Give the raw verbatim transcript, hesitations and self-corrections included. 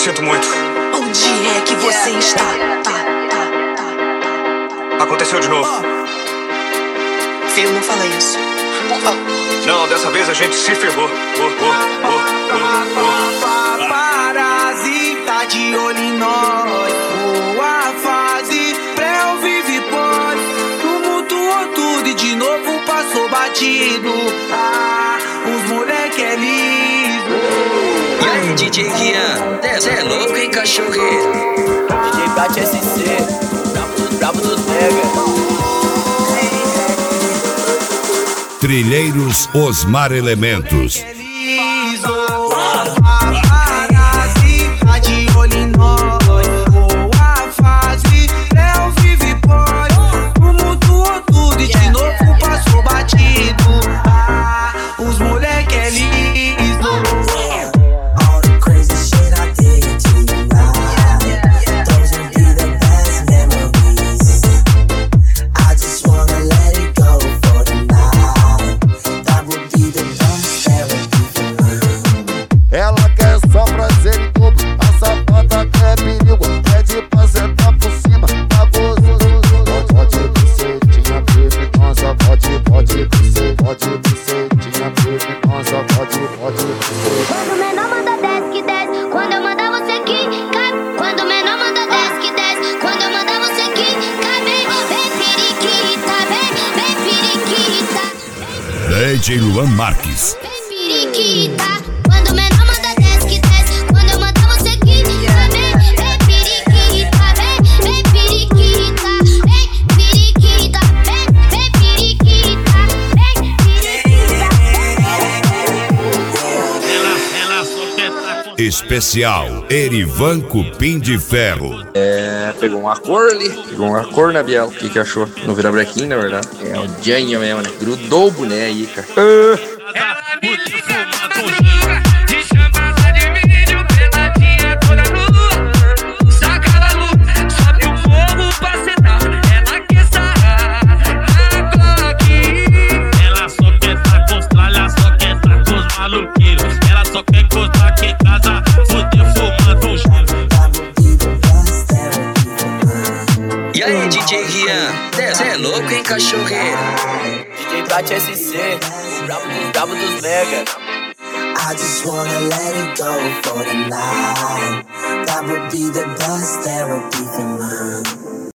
sinto muito. Onde é que você está? Tá, tá, tá, tá. Aconteceu de novo. Filho, não fala isso. Por favor. Não, dessa vez a gente se ferrou. Oh, oh, oh, oh, oh. Parasita de olho em nós. Boa fase, pré ou vive pós. Tumultuou tudo e de novo passou batido. Ah, os moleque é liso. E aí, D J Rian, cê é louco, hein, cachorreiro? D J Plat S C, brabo dos brabo dos mega. Trilheiros Osmar Elementos. Parasita de olho em nós. Boa fase, Léo vive pós. Tumultuou tudo e de novo passou batido. Ah, os moleque é liso. Ela quer só prazer em dobro, a safada quer perigo, pede pra sentar por cima, tá gostoso. Pode bucetinha criminosa, pode, pode bucetinha, pode bucetinha criminosa, pode, pode bucetinha. Quando o menor manda desce que desce, quando eu mandar você que cabe. Quando o menor manda desce que desce, quando eu mandar você que cabe. Vem periquita, vem, vem periquita. D J Luan Marques. Vem periquita. Quando o menor manda desce que desce, quando eu mandar você que cabe. Vem periquita, vem, vem periquita. Vem periquita, vem, vem periquita. Vem periquita. Especial Erivan Cupim de Ferro. É, pegou uma cor ali, pegou uma cor na biela. O que que achou? Não vira brequinho, na verdade. É o Janha mesmo, né? Grudou o boné aí, cara. Ah. Ela me liga na madrugada, te chama lá de vídeo, peladinha toda nua. Saca na luz, sobe o morro pra sentar. Ela quer sarrar na Glock. Ela só quer tá com os tralha, só quer tá com os maluqueiros. Ela só quer gostar aqui em casa, poder fumando um giro. E aí, D J Rian, cê é louco, hein, cachorreiro? D J Plat S C, brabo dos brabo dos mega. I just wanna let it go for the night. That would be the best therapy for me.